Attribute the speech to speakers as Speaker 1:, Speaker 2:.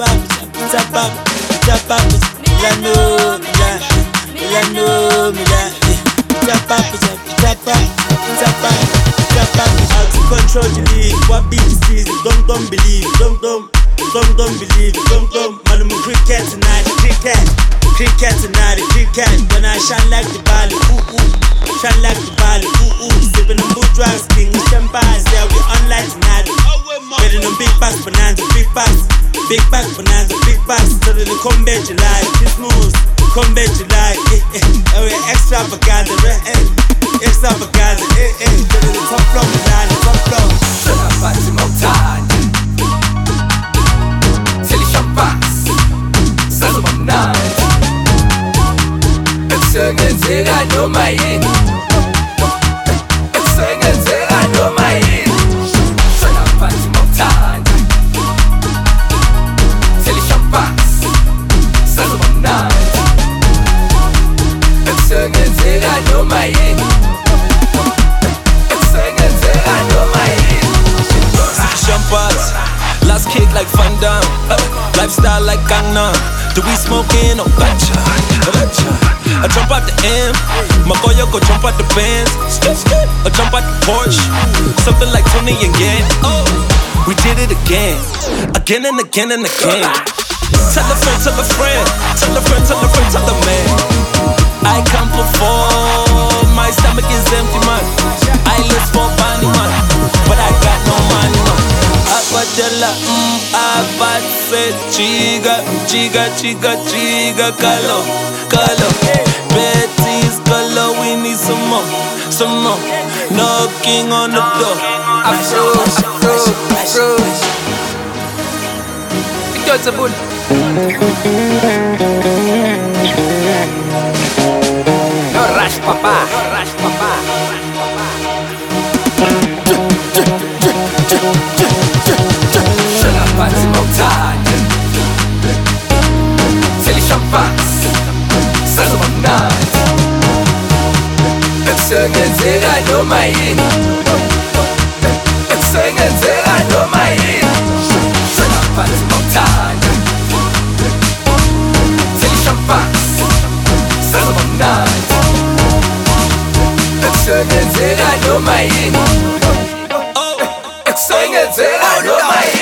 Speaker 1: Out to control the league, what beat the season? Don't believe, don't believe, man, I'm cricket tonight, cricket tonight, cricket. When I shine like the ball, shine like the ball, sipping on boot drugs, king of champagne, yeah, we online tonight. Betting on big bags, bonanza, big bags, bonanza, big bags. So that they come back July, this moves, come back July, we're extravaganza, extravaganza, so that the top floor, the top floor.
Speaker 2: Party montagna, se li champagne, salvo night. It's singing, I know my in. It's singing, I know my in. Party montagna, se li champagne, salvo night. It's singing, I know my in. It's singing, I know my in.
Speaker 3: Champagnes, last kick like Van Damme, lifestyle like Gangnam. Do we smoking or gotcha? I jump out the M, my boy go jump out the Benz, I jump out the Porsche, something like Tony again. Oh, we did it again and again and again. Tell a friend, tell a friend, tell a friend, tell a friend, tell a man. I can't perform, my stomach is empty, man. I live for money, man, but I got no money, man. Abadela, abadse, chiga, kalo. Betty's color, we need some more. Knocking on the door.
Speaker 2: Afro. It's a bull. No rush, papa. Party montagna, se li champagne, salvo night. It's singing, I know my in. It's singing, I know my in. Party montagna, se li champagne, salvo night. It's singing, I know my in. It's singing, I know my in.